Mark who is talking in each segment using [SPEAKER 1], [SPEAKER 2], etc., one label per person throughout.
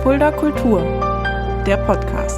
[SPEAKER 1] Fulda Kultur, der Podcast.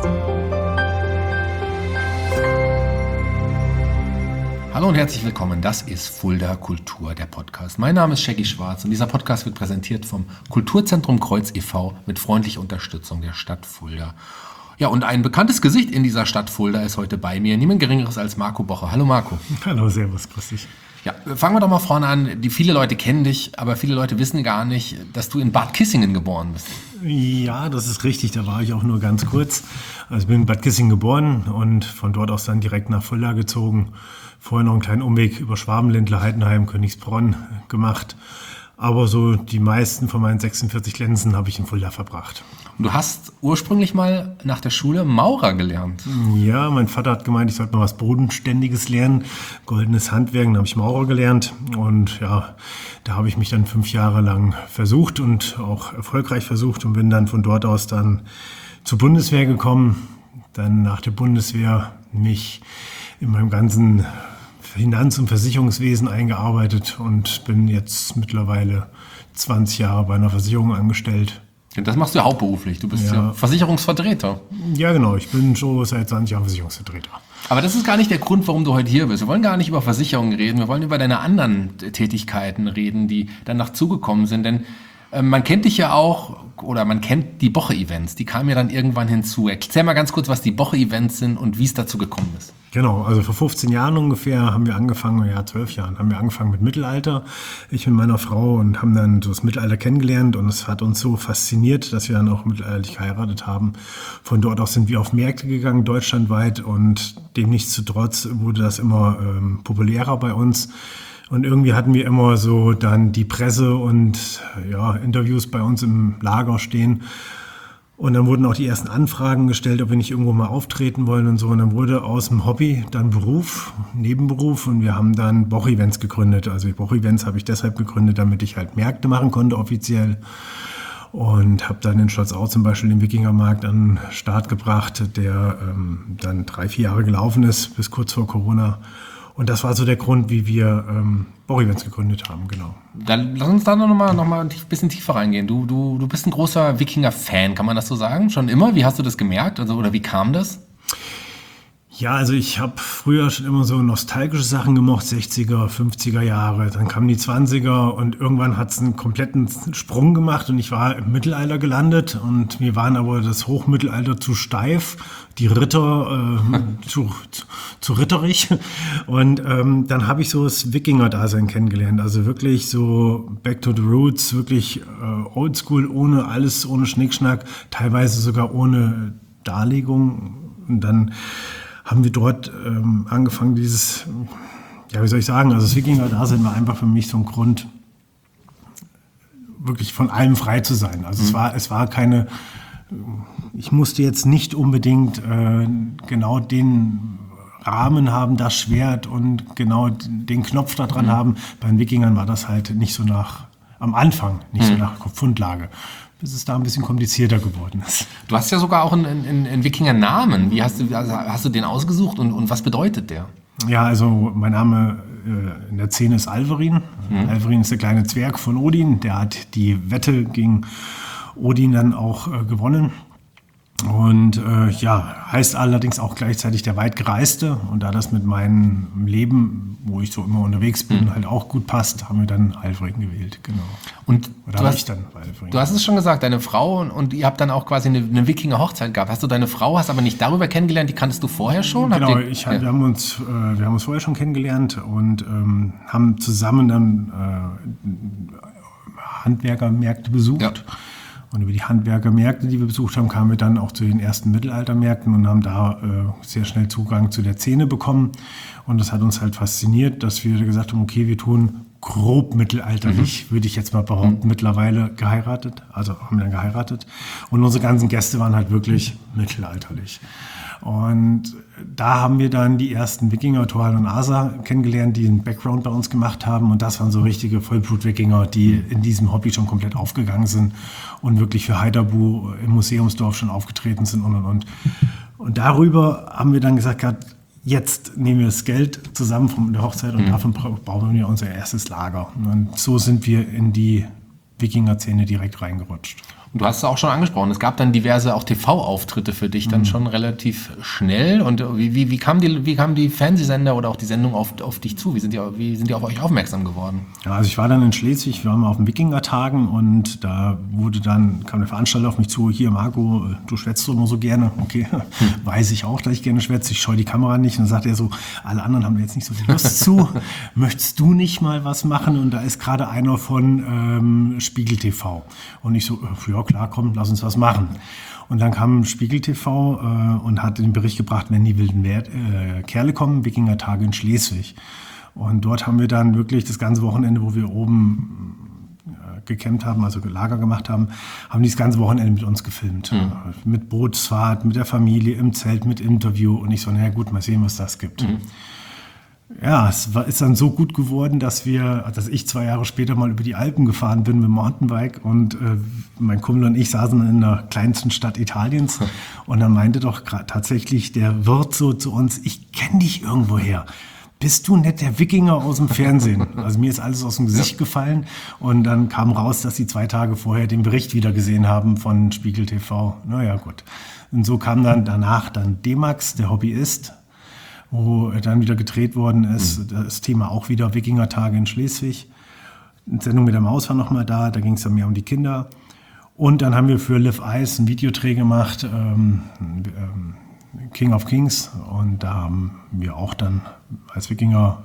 [SPEAKER 2] Hallo und herzlich willkommen, das ist Fulda Kultur, der Podcast. Mein Name ist Shaggy Schwarz und dieser Podcast wird präsentiert vom Kulturzentrum Kreuz e.V. mit freundlicher Unterstützung der Stadt Fulda. Ja, und ein bekanntes Gesicht in dieser Stadt Fulda ist heute bei mir, niemand Geringeres als Marco Bocher. Hallo Marco.
[SPEAKER 3] Hallo, servus, grüß dich.
[SPEAKER 2] Ja, fangen wir doch mal vorne an. Viele Leute kennen dich, aber viele Leute wissen gar nicht, dass du in Bad Kissingen geboren bist.
[SPEAKER 3] Ja, das ist richtig, da war ich auch nur ganz kurz. Also ich bin in Bad Kissingen geboren und von dort aus dann direkt nach Fulda gezogen. Vorher noch einen kleinen Umweg über Schwabenländle, Heidenheim, Königsbronn gemacht. Aber so die meisten von meinen 46 Lenzen habe ich in Fulda verbracht.
[SPEAKER 2] Und du hast ursprünglich mal nach der Schule Maurer gelernt.
[SPEAKER 3] Ja, mein Vater hat gemeint, ich sollte mal was Bodenständiges lernen. Goldenes Handwerk, dann habe ich Maurer gelernt. Und ja, da habe ich mich dann 5 Jahre lang versucht und auch erfolgreich versucht und bin dann von dort aus dann zur Bundeswehr gekommen. Dann nach der Bundeswehr mich in meinem ganzen Finanz- und Versicherungswesen eingearbeitet und bin jetzt mittlerweile 20 Jahre bei einer Versicherung angestellt.
[SPEAKER 2] Das machst du ja hauptberuflich. Du bist ja Versicherungsvertreter.
[SPEAKER 3] Ja, genau. Ich bin schon seit 20 Jahren Versicherungsvertreter.
[SPEAKER 2] Aber das ist gar nicht der Grund, warum du heute hier bist. Wir wollen gar nicht über Versicherungen reden. Wir wollen über deine anderen Tätigkeiten reden, die danach zugekommen sind. Denn man kennt dich ja auch, oder man kennt die Boche-Events. Die kamen ja dann irgendwann hinzu. Erzähl mal ganz kurz, was die Boche-Events sind und wie es dazu gekommen ist.
[SPEAKER 3] Genau, also vor 15 Jahren ungefähr haben wir angefangen, 12 Jahren, haben wir angefangen mit Mittelalter. Ich mit meiner Frau und haben dann so das Mittelalter kennengelernt und es hat uns so fasziniert, dass wir dann auch mittelalterlich geheiratet haben. Von dort aus sind wir auf Märkte gegangen, deutschlandweit, und dem nichtsdestotrotz wurde das immer populärer bei uns. Und irgendwie hatten wir immer so dann die Presse und Interviews bei uns im Lager stehen. Und dann wurden auch die ersten Anfragen gestellt, ob wir nicht irgendwo mal auftreten wollen und so. Und dann wurde aus dem Hobby dann Beruf, Nebenberuf, und wir haben dann Boche-Events gegründet. Also Boche-Events habe ich deshalb gegründet, damit ich halt Märkte machen konnte offiziell. Und habe dann in Schlossau zum Beispiel den Wikingermarkt an den Start gebracht, der dann 3-4 Jahre gelaufen ist, bis kurz vor Corona. Und das war so der Grund, wie wir Boche-Events gegründet haben, genau.
[SPEAKER 2] Dann lass uns da noch mal ein bisschen tiefer reingehen. Du bist ein großer Wikinger-Fan, kann man das so sagen? Schon immer? Wie hast du das gemerkt? Oder wie kam das?
[SPEAKER 3] Ja, also ich habe früher schon immer so nostalgische Sachen gemocht, 60er, 50er Jahre. Dann kamen die 20er und irgendwann hat es einen kompletten Sprung gemacht und ich war im Mittelalter gelandet und mir waren aber das Hochmittelalter zu steif, die Ritter zu ritterig. Und dann habe ich so das Wikinger-Dasein kennengelernt. Also wirklich so back to the roots, wirklich oldschool, ohne alles, ohne Schnickschnack, teilweise sogar ohne Darlegung. Und dann haben wir dort angefangen, dieses, wie soll ich sagen, also das Wikinger-Dasein war einfach für mich so ein Grund, wirklich von allem frei zu sein. Also es war keine, ich musste jetzt nicht unbedingt genau den Rahmen haben, das Schwert und genau den Knopf da dran haben. Bei den Wikingern war das halt nicht so am Anfang nicht so nach Fundlage, bis es da ein bisschen komplizierter geworden ist.
[SPEAKER 2] Du hast ja sogar auch einen Wikinger-Namen. Wie hast du den ausgesucht und was bedeutet der?
[SPEAKER 3] Ja, also mein Name in der Szene ist Alverin. Alverin ist der kleine Zwerg von Odin. Der hat die Wette gegen Odin dann auch gewonnen. Und heißt allerdings auch gleichzeitig der Weitgereiste. Und da das mit meinem Leben, wo ich so immer unterwegs bin, halt auch gut passt, haben wir dann Alverin gewählt, genau.
[SPEAKER 2] Und
[SPEAKER 3] du
[SPEAKER 2] hast es schon gesagt, deine Frau und ihr habt dann auch quasi eine Wikinger-Hochzeit gehabt. Hast aber nicht darüber kennengelernt, die kanntest du vorher schon?
[SPEAKER 3] Genau, wir haben uns vorher schon kennengelernt und haben zusammen dann Handwerkermärkte besucht. Ja. Und über die Handwerkermärkte, die wir besucht haben, kamen wir dann auch zu den ersten Mittelaltermärkten und haben da sehr schnell Zugang zu der Szene bekommen. Und das hat uns halt fasziniert, dass wir gesagt haben, okay, wir tun grob mittelalterlich, würde ich jetzt mal behaupten, mittlerweile geheiratet. Also haben wir dann geheiratet. Und unsere ganzen Gäste waren halt wirklich mittelalterlich. Und da haben wir dann die ersten Wikinger, Thorhall und Asa, kennengelernt, die einen Background bei uns gemacht haben. Und das waren so richtige Vollblut-Wikinger, die in diesem Hobby schon komplett aufgegangen sind und wirklich für Heiderbu im Museumsdorf schon aufgetreten sind und. Und darüber haben wir dann gesagt, jetzt nehmen wir das Geld zusammen von der Hochzeit und davon bauen wir unser erstes Lager. Und so sind wir in die Wikinger-Szene direkt reingerutscht.
[SPEAKER 2] Und du hast es auch schon angesprochen, es gab dann diverse auch TV-Auftritte für dich dann schon relativ schnell. Und wie kamen die Fernsehsender oder auch die Sendung auf dich zu? Wie sind die auf euch aufmerksam geworden?
[SPEAKER 3] Ja, also ich war dann in Schleswig, wir waren mal auf den Wikinger-Tagen und da kam der Veranstalter auf mich zu, hier Marco, du schwätzt doch immer so gerne. Okay, weiß ich auch, dass ich gerne schwätze, ich scheue die Kamera nicht. Und dann sagt er so, alle anderen haben da jetzt nicht so die Lust zu, möchtest du nicht mal was machen? Und da ist gerade einer von Spiegel TV. Und ich so, ja klar, komm, lass uns was machen. Und dann kam Spiegel TV und hat den Bericht gebracht, wenn die wilden Kerle kommen, Wikinger-Tage in Schleswig. Und dort haben wir dann wirklich das ganze Wochenende, wo wir oben gecampt haben, also Lager gemacht haben, haben die das ganze Wochenende mit uns gefilmt. Mit Bootsfahrt, mit der Familie, im Zelt, mit Interview. Und ich so, naja gut, mal sehen, was das gibt. Ja, ist dann so gut geworden, dass ich 2 Jahre später mal über die Alpen gefahren bin mit dem Mountainbike und mein Kumpel und ich saßen in der kleinsten Stadt Italiens und dann meinte doch tatsächlich der Wirt so zu uns, ich kenne dich irgendwoher. Bist du nicht der Wikinger aus dem Fernsehen? Also mir ist alles aus dem Gesicht gefallen und dann kam raus, dass sie 2 Tage vorher den Bericht wieder gesehen haben von Spiegel TV. Naja, gut. Und so kam dann danach D-Max, der Hobbyist, wo dann wieder gedreht worden ist. Das Thema auch wieder Wikinger-Tage in Schleswig. Eine Sendung mit der Maus war nochmal da ging es dann mehr um die Kinder. Und dann haben wir für Live Ice einen Videodreh gemacht, King of Kings. Und da haben wir auch dann als Wikinger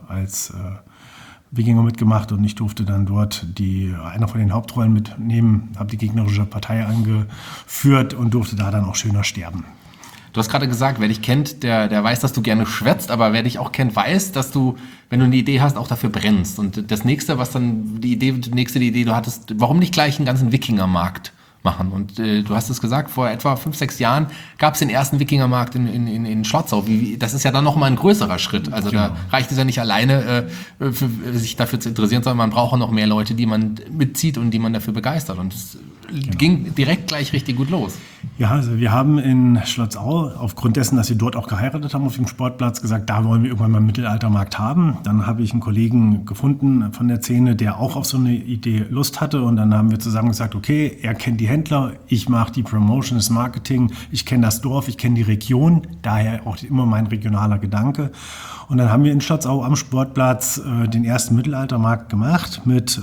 [SPEAKER 3] mitgemacht und ich durfte dann dort einer von den Hauptrollen mitnehmen, habe die gegnerische Partei angeführt und durfte da dann auch schöner sterben.
[SPEAKER 2] Du hast gerade gesagt, wer dich kennt, der weiß, dass du gerne schwätzt, aber wer dich auch kennt, weiß, dass du, wenn du eine Idee hast, auch dafür brennst. Und das nächste, die Idee du hattest, warum nicht gleich einen ganzen Wikingermarkt machen? Und du hast es gesagt, vor etwa 5-6 Jahren gab es den ersten Wikingermarkt in Schlotzau. Das ist ja dann nochmal ein größerer Schritt. Also genau. Da reicht es ja nicht alleine, sich dafür zu interessieren, sondern man braucht auch noch mehr Leute, die man mitzieht und die man dafür begeistert. Und es ging direkt gleich richtig gut los.
[SPEAKER 3] Ja, also wir haben in Schlotzau, aufgrund dessen, dass wir dort auch geheiratet haben auf dem Sportplatz, gesagt, da wollen wir irgendwann mal einen Mittelaltermarkt haben. Dann habe ich einen Kollegen gefunden von der Szene, der auch auf so eine Idee Lust hatte. Und dann haben wir zusammen gesagt, okay, er kennt die Händler, ich mache die Promotion, das Marketing, ich kenne das Dorf, ich kenne die Region, daher auch immer mein regionaler Gedanke. Und dann haben wir in Schlotzau am Sportplatz den ersten Mittelaltermarkt gemacht mit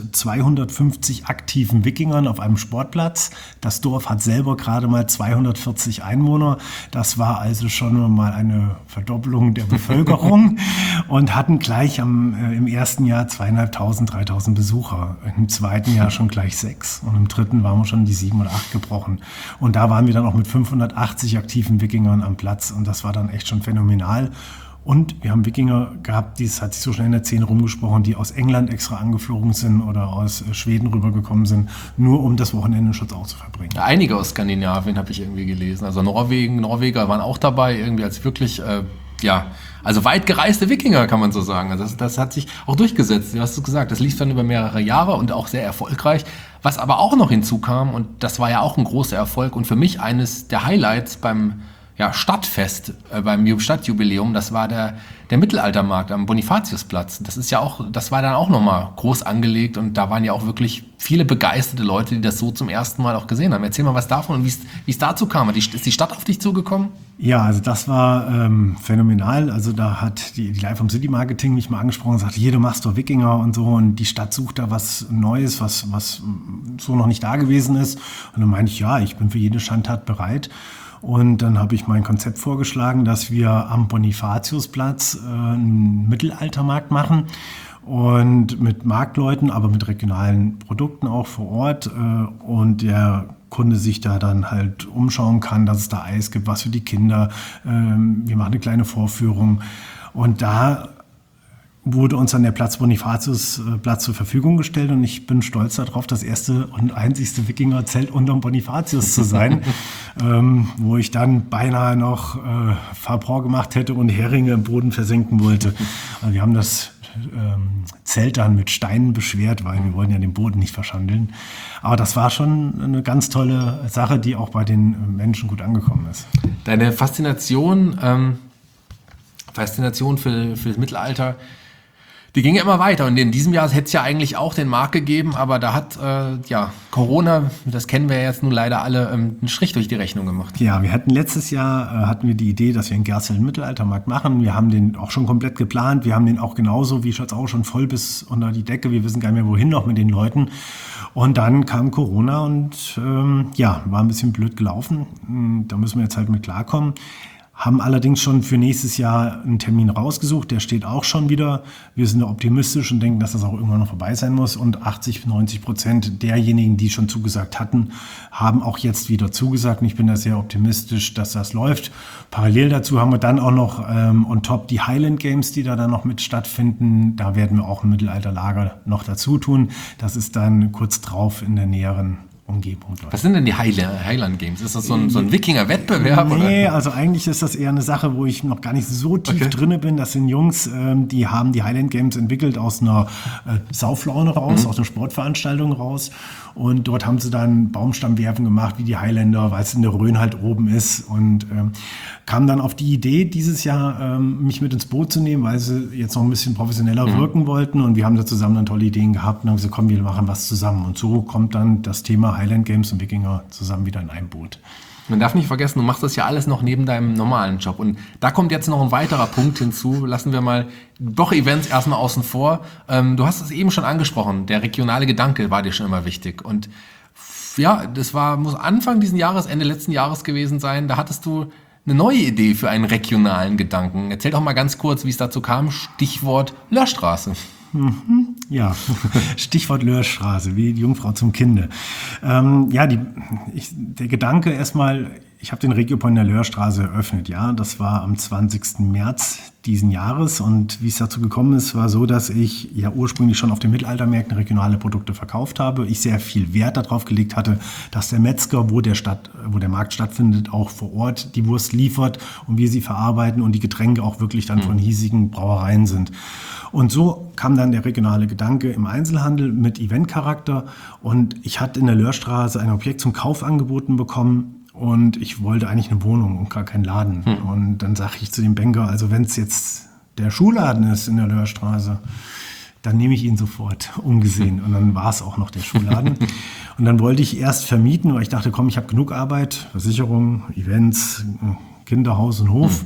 [SPEAKER 3] 250 aktiven Wikingern auf einem Sportplatz. Das Dorf hat selber gerade mal 240 Einwohner. Das war also schon mal eine Verdoppelung der Bevölkerung und hatten gleich im ersten Jahr 2.500, 3.000 Besucher. Im zweiten Jahr schon gleich 6 und im dritten waren wir schon die 7 oder 8 gebrochen. Und da waren wir dann auch mit 580 aktiven Wikingern am Platz und das war dann echt schon phänomenal. Und wir haben Wikinger gehabt, das hat sich so schnell in der Szene rumgesprochen, die aus England extra angeflogen sind oder aus Schweden rübergekommen sind, nur um das Wochenende in Schlotzau zu verbringen.
[SPEAKER 2] Ja, einige aus Skandinavien habe ich irgendwie gelesen. Also Norweger waren auch dabei, irgendwie als wirklich, also weit gereiste Wikinger, kann man so sagen. Also das hat sich auch durchgesetzt. Du hast es gesagt, das lief dann über mehrere Jahre und auch sehr erfolgreich. Was aber auch noch hinzukam, und das war ja auch ein großer Erfolg und für mich eines der Highlights beim Stadtfest, beim Stadtjubiläum, das war der Mittelaltermarkt am Bonifatiusplatz. Das war dann auch nochmal groß angelegt und da waren ja auch wirklich viele begeisterte Leute, die das so zum ersten Mal auch gesehen haben. Erzähl mal was davon und wie es dazu kam. Ist die Stadt auf dich zugekommen?
[SPEAKER 3] Ja, also das war phänomenal. Also da hat die Live vom City Marketing mich mal angesprochen und sagte, hier, du machst doch Wikinger und so und die Stadt sucht da was Neues, was so noch nicht da gewesen ist. Und dann meinte ich, ja, ich bin für jede Schandtat bereit. Und dann habe ich mein Konzept vorgeschlagen, dass wir am Bonifatiusplatz einen Mittelaltermarkt machen und mit Marktleuten, aber mit regionalen Produkten auch vor Ort und der Kunde sich da dann halt umschauen kann, dass es da Eis gibt, was für die Kinder. Wir machen eine kleine Vorführung und da wurde uns dann der Bonifatiusplatz zur Verfügung gestellt und ich bin stolz darauf, das erste und einzigste Wikingerzelt unterm Bonifatius zu sein, wo ich dann beinahe noch Fauxpas gemacht hätte und Heringe im Boden versenken wollte. Also wir haben das Zelt dann mit Steinen beschwert, weil wir wollten ja den Boden nicht verschandeln. Aber das war schon eine ganz tolle Sache, die auch bei den Menschen gut angekommen ist.
[SPEAKER 2] Deine Faszination für das Mittelalter, Die ging ja immer weiter und in diesem Jahr hätte es ja eigentlich auch den Markt gegeben, aber da hat Corona, das kennen wir jetzt nun leider alle, einen Strich durch die Rechnung gemacht.
[SPEAKER 3] Ja, wir hatten letztes Jahr hatten wir die Idee, dass wir einen Gersel Mittelaltermarkt machen. Wir haben den auch schon komplett geplant. Wir haben den auch genauso wie Schatz auch schon voll bis unter die Decke. Wir wissen gar nicht mehr, wohin noch mit den Leuten. Und dann kam Corona und war ein bisschen blöd gelaufen. Da müssen wir jetzt halt mit klarkommen. Haben allerdings schon für nächstes Jahr einen Termin rausgesucht, der steht auch schon wieder. Wir sind optimistisch und denken, dass das auch irgendwann noch vorbei sein muss. Und 80-90% derjenigen, die schon zugesagt hatten, haben auch jetzt wieder zugesagt. Und ich bin da sehr optimistisch, dass das läuft. Parallel dazu haben wir dann auch noch on top die Highland Games, die da dann noch mit stattfinden. Da werden wir auch ein Mittelalterlager noch dazu tun. Das ist dann kurz drauf in der näheren Umgebung.
[SPEAKER 2] Was sind denn die Highland Games? Ist das so ein Wikinger-Wettbewerb?
[SPEAKER 3] Nee,
[SPEAKER 2] oder?
[SPEAKER 3] Also eigentlich ist das eher eine Sache, wo ich noch gar nicht so tief drinne bin. Das sind Jungs, die haben die Highland Games entwickelt aus einer Sauflaune raus, aus einer Sportveranstaltung raus. Und dort haben sie dann Baumstammwerfen gemacht, wie die Highlander, weil es in der Rhön halt oben ist. Und kam dann auf die Idee, dieses Jahr mich mit ins Boot zu nehmen, weil sie jetzt noch ein bisschen professioneller wirken wollten. Und wir haben da zusammen dann tolle Ideen gehabt und haben gesagt, komm, wir machen was zusammen. Und so kommt dann das Thema Highland Games und Wikinger zusammen wieder in einem Boot.
[SPEAKER 2] Man darf nicht vergessen, du machst das ja alles noch neben deinem normalen Job. Und da kommt jetzt noch ein weiterer Punkt hinzu. Lassen wir mal Woche-Events erstmal außen vor. Du hast es eben schon angesprochen. Der regionale Gedanke war dir schon immer wichtig. Und ja, muss Anfang diesen Jahres, Ende letzten Jahres gewesen sein. Da hattest du eine neue Idee für einen regionalen Gedanken. Erzähl doch mal ganz kurz, wie es dazu kam. Stichwort Löhrstraße.
[SPEAKER 3] Ja, Stichwort Löhrstraße, wie die Jungfrau zum Kinde. Der Gedanke erstmal, ich habe den Regiopoint in der Löhrstraße eröffnet, ja, das war am 20. März diesen Jahres und wie es dazu gekommen ist, war so, dass ich ja ursprünglich schon auf den Mittelaltermärkten regionale Produkte verkauft habe. Ich sehr viel Wert darauf gelegt hatte, dass der Metzger, wo der Markt stattfindet, auch vor Ort die Wurst liefert und wir sie verarbeiten und die Getränke auch wirklich dann von hiesigen Brauereien sind. Und so kam dann der regionale Gedanke im Einzelhandel mit Eventcharakter und ich hatte in der Löhrstraße ein Objekt zum Kauf angeboten bekommen und ich wollte eigentlich eine Wohnung und gar keinen Laden. Und dann sage ich zu dem Banker, also wenn es jetzt der Schuhladen ist in der Löhrstraße, dann nehme ich ihn sofort, ungesehen. Und dann war es auch noch der Schuhladen. Und dann wollte ich erst vermieten, weil ich dachte, komm, ich habe genug Arbeit, Versicherung, Events, Kinderhaus und Hof.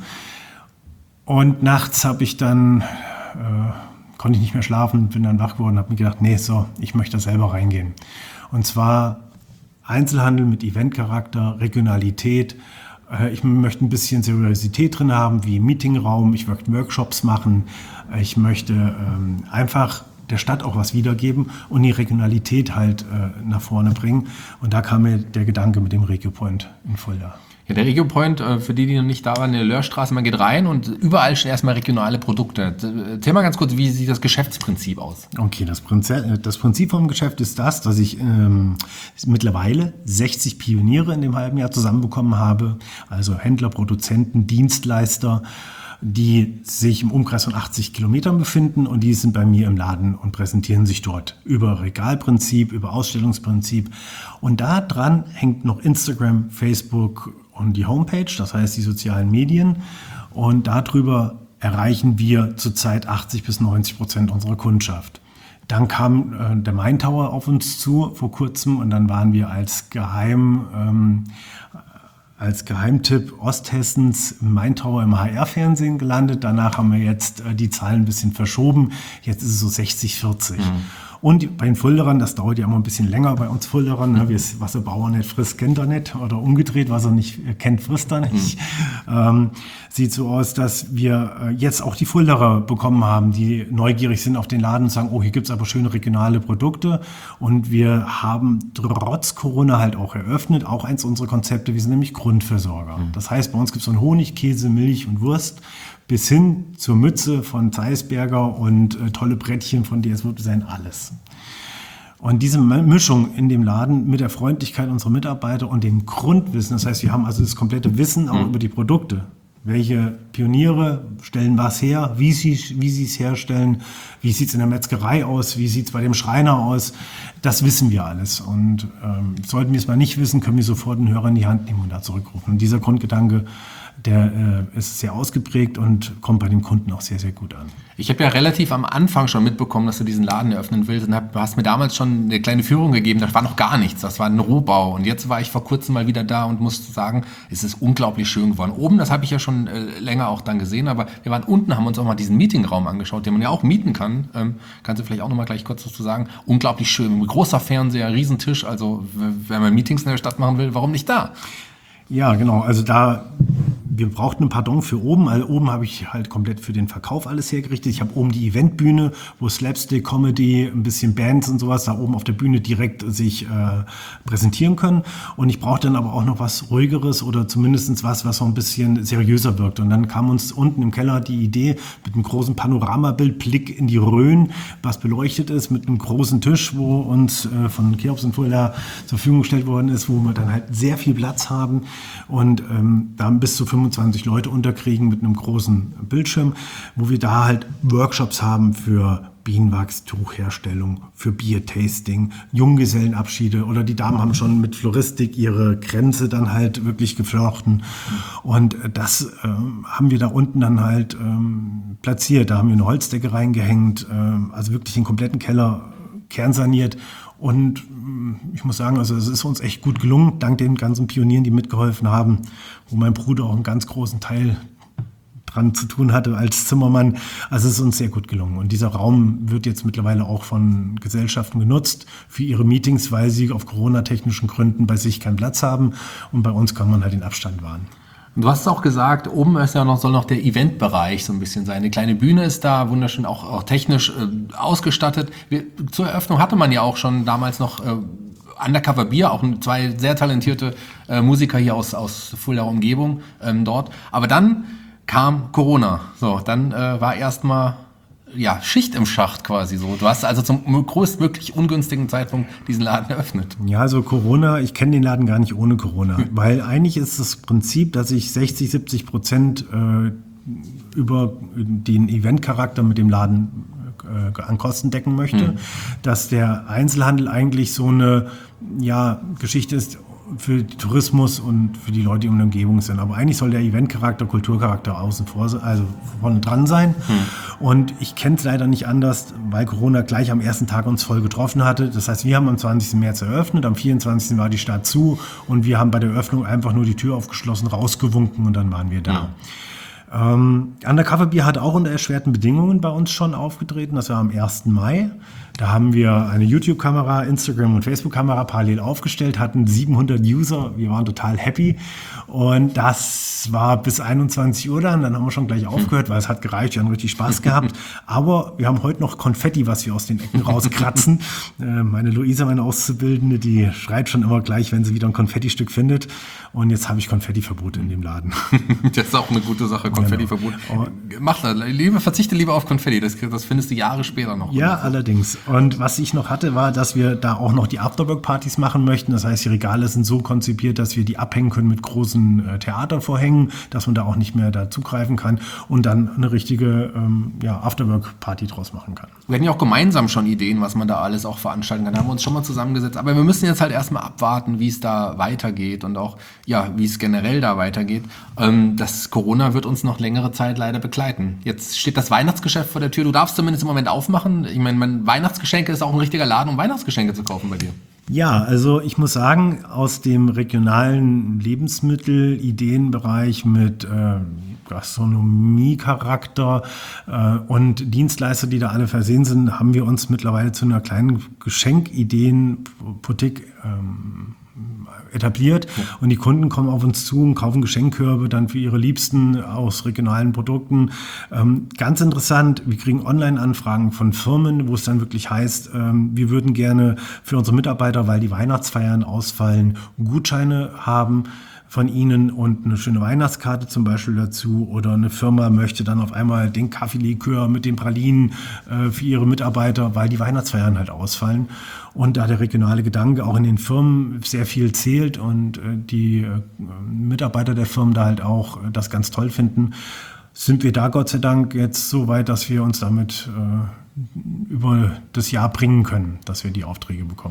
[SPEAKER 3] Und nachts habe ich dann konnte ich nicht mehr schlafen, bin dann wach geworden und habe mir gedacht, nee, so, ich möchte da selber reingehen. Und zwar Einzelhandel mit Eventcharakter, Regionalität. Ich möchte ein bisschen Seriosität drin haben, wie Meetingraum. Ich möchte Workshops machen. Ich möchte einfach der Stadt auch was wiedergeben und die Regionalität halt nach vorne bringen. Und da kam mir der Gedanke mit dem Regiopoint in Fulda.
[SPEAKER 2] Ja, der Regiopoint, für die noch nicht da waren, in der Löhrstraße, man geht rein und überall stehen erstmal regionale Produkte. Erzähl mal ganz kurz, wie sieht das Geschäftsprinzip aus?
[SPEAKER 3] Okay, das Prinzip vom Geschäft ist das, dass ich mittlerweile 60 Pioniere in dem halben Jahr zusammenbekommen habe, also Händler, Produzenten, Dienstleister, die sich im Umkreis von 80 Kilometern befinden und die sind bei mir im Laden und präsentieren sich dort über Regalprinzip, über Ausstellungsprinzip. Und da dran hängt noch Instagram, Facebook und die Homepage, das heißt die sozialen Medien. Und darüber erreichen wir zurzeit 80-90% unserer Kundschaft. Dann kam der Main Tower auf uns zu vor kurzem und dann waren wir als Geheimtipp Osthessens im Main Tower im HR-Fernsehen gelandet. Danach haben wir jetzt die Zahlen ein bisschen verschoben. Jetzt ist es so 60-40. Und bei den Fulderern, das dauert ja immer ein bisschen länger bei uns Fulderern, ne? Was der Bauer nicht frisst, kennt er nicht. Oder umgedreht, was er nicht kennt, frisst er nicht. Sieht so aus, dass wir jetzt auch die Fulderer bekommen haben, die neugierig sind auf den Laden und sagen, oh, hier gibt's aber schöne regionale Produkte. Und wir haben trotz Corona halt auch eröffnet, auch eins unserer Konzepte, wir sind nämlich Grundversorger. Das heißt, bei uns gibt's so einen Honig, Käse, Milch und Wurst, bis hin zur Mütze von Zeisberger und tolle Brettchen von DS Wood Design, alles. Und diese Mischung in dem Laden mit der Freundlichkeit unserer Mitarbeiter und dem Grundwissen, das heißt, wir haben also das komplette Wissen auch über die Produkte. Welche Pioniere stellen was her, wie sie es herstellen, wie sieht es in der Metzgerei aus, wie sieht es bei dem Schreiner aus, das wissen wir alles. Und sollten wir es mal nicht wissen, können wir sofort einen Hörer in die Hand nehmen und da zurückrufen. Und dieser Grundgedanke der ist sehr ausgeprägt und kommt bei den Kunden auch sehr, sehr gut an.
[SPEAKER 2] Ich habe ja relativ am Anfang schon mitbekommen, dass du diesen Laden eröffnen willst und hast mir damals schon eine kleine Führung gegeben. Das war noch gar nichts, das war ein Rohbau. Und jetzt war ich vor kurzem mal wieder da und musste sagen, es ist unglaublich schön geworden. Oben, das habe ich ja schon länger auch dann gesehen, aber wir waren unten, haben uns auch mal diesen Meetingraum angeschaut, den man ja auch mieten kann. Kannst du vielleicht auch noch mal gleich kurz dazu sagen? Unglaublich schön, mit großer Fernseher, Riesentisch. Also wenn man Meetings in der Stadt machen will, warum nicht da?
[SPEAKER 3] Ja, genau. Also wir brauchten ein Pardon für oben. Also oben habe ich halt komplett für den Verkauf alles hergerichtet. Ich habe oben die Eventbühne, wo Slapstick, Comedy, ein bisschen Bands und sowas da oben auf der Bühne direkt sich präsentieren können. Und ich brauchte dann aber auch noch was Ruhigeres oder zumindest was so ein bisschen seriöser wirkt. Und dann kam uns unten im Keller die Idee mit einem großen Panoramabild, Blick in die Rhön, was beleuchtet ist, mit einem großen Tisch, wo uns von Cheops und Fuller zur Verfügung gestellt worden ist, wo wir dann halt sehr viel Platz haben und da bis zu 25 Leute unterkriegen mit einem großen Bildschirm, wo wir da halt Workshops haben für Bienenwachs, Tuchherstellung, für Biertasting, Junggesellenabschiede oder die Damen haben schon mit Floristik ihre Kränze dann halt wirklich geflochten und das haben wir da unten dann halt platziert. Da haben wir eine Holzdecke reingehängt, also wirklich den kompletten Keller kernsaniert. Und ich muss sagen, also es ist uns echt gut gelungen, dank den ganzen Pionieren, die mitgeholfen haben, wo mein Bruder auch einen ganz großen Teil dran zu tun hatte als Zimmermann. Also es ist uns sehr gut gelungen. Und dieser Raum wird jetzt mittlerweile auch von Gesellschaften genutzt für ihre Meetings, weil sie auf Corona-technischen Gründen bei sich keinen Platz haben. Und bei uns kann man halt den Abstand wahren.
[SPEAKER 2] Du hast auch gesagt, oben ist ja soll noch der Eventbereich so ein bisschen sein. Eine kleine Bühne ist da, wunderschön auch technisch ausgestattet. Zur Eröffnung hatte man ja auch schon damals noch Undercover Bier, auch zwei sehr talentierte Musiker hier aus Fuldaer Umgebung dort. Aber dann kam Corona. So, dann war erstmal Schicht im Schacht quasi so. Du hast also zum größtmöglich ungünstigen Zeitpunkt diesen Laden eröffnet.
[SPEAKER 3] Ja, also Corona, ich kenne den Laden gar nicht ohne Corona, weil eigentlich ist das Prinzip, dass ich 60-70% über den Eventcharakter mit dem Laden an Kosten decken möchte, dass der Einzelhandel eigentlich so eine Geschichte ist für Tourismus und für die Leute, die in der Umgebung sind. Aber eigentlich soll der Eventcharakter, Kulturcharakter außen vor, also vorne dran sein. Und ich kenne es leider nicht anders, weil Corona gleich am ersten Tag uns voll getroffen hatte. Das heißt, wir haben am 20. März eröffnet, am 24. war die Stadt zu und wir haben bei der Eröffnung einfach nur die Tür aufgeschlossen, rausgewunken und dann waren wir da. Undercover Bier hat auch unter erschwerten Bedingungen bei uns schon aufgetreten. Das war am 1. Mai. Da haben wir eine YouTube-Kamera, Instagram- und Facebook-Kamera parallel aufgestellt, hatten 700 User. Wir waren total happy. Und das war bis 21 Uhr dann. Dann haben wir schon gleich aufgehört, weil es hat gereicht. Wir haben richtig Spaß gehabt. Aber wir haben heute noch Konfetti, was wir aus den Ecken rauskratzen. Meine Luisa, meine Auszubildende, die schreit schon immer gleich, wenn sie wieder ein Konfettistück findet. Und jetzt habe ich Konfettiverbot in dem Laden.
[SPEAKER 2] Das ist auch eine gute Sache, Konfettiverbot. Mach das, verzichte lieber auf Konfetti. Das findest du Jahre später noch.
[SPEAKER 3] Ja, allerdings. Und was ich noch hatte, war, dass wir da auch noch die Afterwork-Partys machen möchten. Das heißt, die Regale sind so konzipiert, dass wir die abhängen können mit großen Theatervorhängen, dass man da auch nicht mehr da zugreifen kann und dann eine richtige Afterwork-Party draus machen kann.
[SPEAKER 2] Wir hatten ja auch gemeinsam schon Ideen, was man da alles auch veranstalten kann. Da haben wir uns schon mal zusammengesetzt. Aber wir müssen jetzt halt erstmal abwarten, wie es da weitergeht und auch, wie es generell da weitergeht. Das Corona wird uns noch längere Zeit leider begleiten. Jetzt steht das Weihnachtsgeschäft vor der Tür. Du darfst zumindest im Moment aufmachen. Ich meine, mein Weihnachtsgeschenke ist auch ein richtiger Laden, um Weihnachtsgeschenke zu kaufen bei dir.
[SPEAKER 3] Ja, also ich muss sagen, aus dem regionalen Lebensmittel-Ideenbereich mit Gastronomie-Charakter und Dienstleister, die da alle versehen sind, haben wir uns mittlerweile zu einer kleinen Geschenkideen-Boutique etabliert und die Kunden kommen auf uns zu und kaufen Geschenkkörbe dann für ihre Liebsten aus regionalen Produkten. Ganz interessant, wir kriegen Online-Anfragen von Firmen, wo es dann wirklich heißt, wir würden gerne für unsere Mitarbeiter, weil die Weihnachtsfeiern ausfallen, Gutscheine haben von Ihnen und eine schöne Weihnachtskarte zum Beispiel dazu oder eine Firma möchte dann auf einmal den Kaffeelikör mit den Pralinen für ihre Mitarbeiter, weil die Weihnachtsfeiern halt ausfallen. Und da der regionale Gedanke auch in den Firmen sehr viel zählt und die Mitarbeiter der Firmen da halt auch das ganz toll finden, sind wir da Gott sei Dank jetzt so weit, dass wir uns damit über das Jahr bringen können, dass wir die Aufträge bekommen.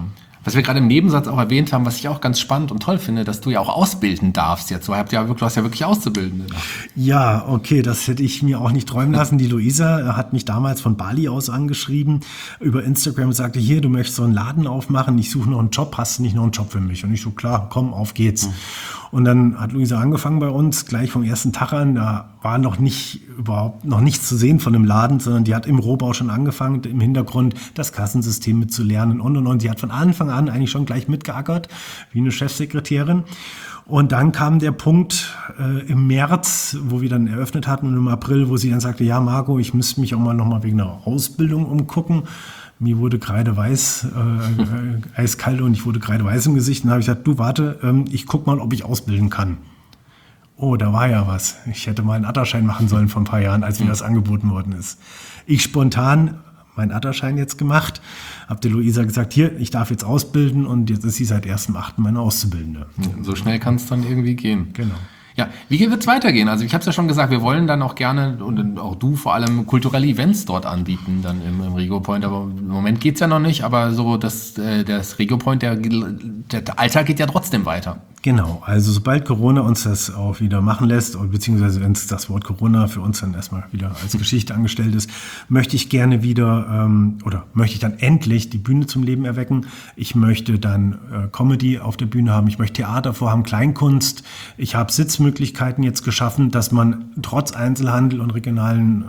[SPEAKER 2] Was wir gerade im Nebensatz auch erwähnt haben, was ich auch ganz spannend und toll finde, dass du ja auch ausbilden darfst jetzt. Du hast ja wirklich Auszubildende.
[SPEAKER 3] Ja, okay, das hätte ich mir auch nicht träumen lassen. Die Luisa hat mich damals von Bali aus angeschrieben über Instagram und sagte, hier, du möchtest so einen Laden aufmachen, ich suche noch einen Job, hast du nicht noch einen Job für mich? Und ich so, klar, komm, auf geht's. Und dann hat Luisa angefangen bei uns, gleich vom ersten Tag an. Da war überhaupt noch nichts zu sehen von dem Laden, sondern die hat im Rohbau schon angefangen, im Hintergrund das Kassensystem mitzulernen und. Die hat von Anfang an eigentlich schon gleich mitgeackert, wie eine Chefsekretärin. Und dann kam der Punkt im März, wo wir dann eröffnet hatten, und im April, wo sie dann sagte, ja, Marco, ich müsste mich auch mal nochmal wegen einer Ausbildung umgucken. Mir wurde kreideweiß, eiskalt, und ich wurde kreideweiß im Gesicht. Und dann habe ich gesagt, du warte, ich guck mal, ob ich ausbilden kann. Oh, da war ja was. Ich hätte mal einen Atterschein machen sollen vor ein paar Jahren, als mir das angeboten worden ist. Ich spontan meinen Atterschein jetzt gemacht, habe der Luisa gesagt, hier, ich darf jetzt ausbilden, und jetzt ist sie seit 1.8. meine Auszubildende.
[SPEAKER 2] So schnell kann es dann irgendwie gehen.
[SPEAKER 3] Genau.
[SPEAKER 2] Ja, wie wird es weitergehen? Also ich habe es ja schon gesagt, wir wollen dann auch gerne, und auch du vor allem, kulturelle Events dort anbieten, dann im Regio Point. Aber im Moment geht's ja noch nicht, aber so das Regio Point, der Alltag geht ja trotzdem weiter.
[SPEAKER 3] Genau, also sobald Corona uns das auch wieder machen lässt, beziehungsweise wenn es das Wort Corona für uns dann erstmal wieder als Geschichte angestellt ist, möchte ich gerne wieder möchte ich dann endlich die Bühne zum Leben erwecken. Ich möchte dann Comedy auf der Bühne haben, ich möchte Theater vorhaben, Kleinkunst. Ich habe Sitzmöglichkeiten jetzt geschaffen, dass man trotz Einzelhandel und regionalen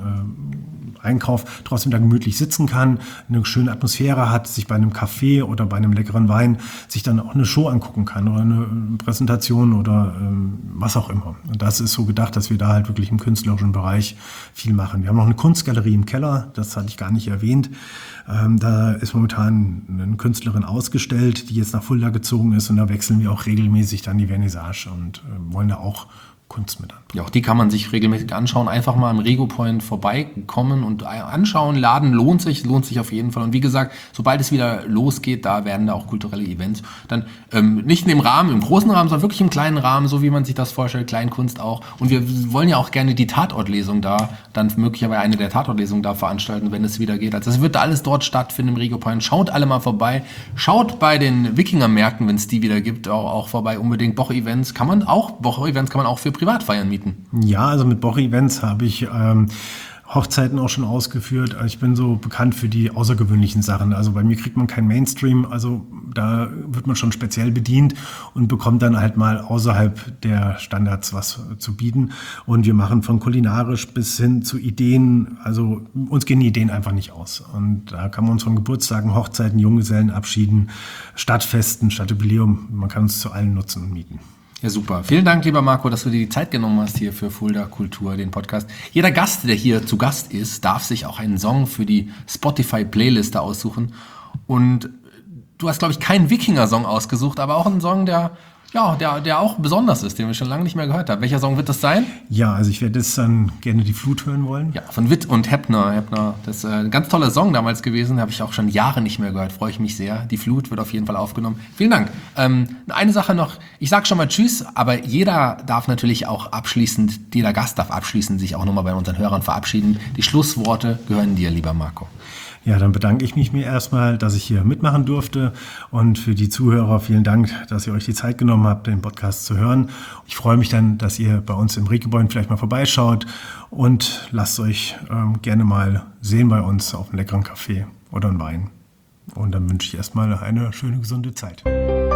[SPEAKER 3] Einkauf trotzdem da gemütlich sitzen kann, eine schöne Atmosphäre hat, sich bei einem Kaffee oder bei einem leckeren Wein sich dann auch eine Show angucken kann oder eine Präsentation oder was auch immer. Und das ist so gedacht, dass wir da halt wirklich im künstlerischen Bereich viel machen. Wir haben noch eine Kunstgalerie im Keller, das hatte ich gar nicht erwähnt. Da ist momentan eine Künstlerin ausgestellt, die jetzt nach Fulda gezogen ist, und da wechseln wir auch regelmäßig dann die Vernissage und wollen da auch Kunst mit an.
[SPEAKER 2] Ja, auch die kann man sich regelmäßig anschauen. Einfach mal im Regio Point vorbeikommen und anschauen. Laden lohnt sich auf jeden Fall. Und wie gesagt, sobald es wieder losgeht, da werden da auch kulturelle Events. Dann nicht im großen Rahmen, sondern wirklich im kleinen Rahmen, so wie man sich das vorstellt, Kleinkunst auch. Und wir wollen ja auch gerne die Tatortlesung da, dann möglicherweise eine der Tatortlesungen da veranstalten, wenn es wieder geht. Also es wird alles dort stattfinden im Regio Point. Schaut alle mal vorbei. Schaut bei den Wikinger-Märkten, wenn es die wieder gibt, auch vorbei. Unbedingt Boch-Events kann man auch für Privatfeiern mieten.
[SPEAKER 3] Ja, also mit Boch-Events habe ich Hochzeiten auch schon ausgeführt. Ich bin so bekannt für die außergewöhnlichen Sachen. Also bei mir kriegt man kein Mainstream, also da wird man schon speziell bedient und bekommt dann halt mal außerhalb der Standards was zu bieten. Und wir machen von kulinarisch bis hin zu Ideen, also uns gehen die Ideen einfach nicht aus. Und da kann man uns von Geburtstagen, Hochzeiten, Junggesellenabschieden, Stadtfesten, Stadtjubiläum, man kann uns zu allen nutzen und mieten.
[SPEAKER 2] Ja, super. Vielen Dank, lieber Marco, dass du dir die Zeit genommen hast hier für Fulda Kultur, den Podcast. Jeder Gast, der hier zu Gast ist, darf sich auch einen Song für die Spotify-Playliste aussuchen. Und du hast, glaube ich, keinen Wikinger-Song ausgesucht, aber auch einen Song, der auch besonders ist, den wir schon lange nicht mehr gehört haben. Welcher Song wird das sein?
[SPEAKER 3] Ja, also ich werde jetzt dann gerne die Flut hören wollen.
[SPEAKER 2] Ja, von Witt und Heppner. Das ist ein ganz toller Song damals gewesen, habe ich auch schon Jahre nicht mehr gehört. Freue ich mich sehr. Die Flut wird auf jeden Fall aufgenommen. Vielen Dank. Eine Sache noch. Ich sage schon mal Tschüss, aber jeder Gast darf abschließend sich auch nochmal bei unseren Hörern verabschieden. Die Schlussworte gehören dir, lieber Marco.
[SPEAKER 3] Ja, dann bedanke ich mich mir erstmal, dass ich hier mitmachen durfte, und für die Zuhörer vielen Dank, dass ihr euch die Zeit genommen habt, den Podcast zu hören. Ich freue mich dann, dass ihr bei uns im Regio Point vielleicht mal vorbeischaut und lasst euch gerne mal sehen bei uns auf einem leckeren Kaffee oder einen Wein. Und dann wünsche ich erstmal eine schöne, gesunde Zeit.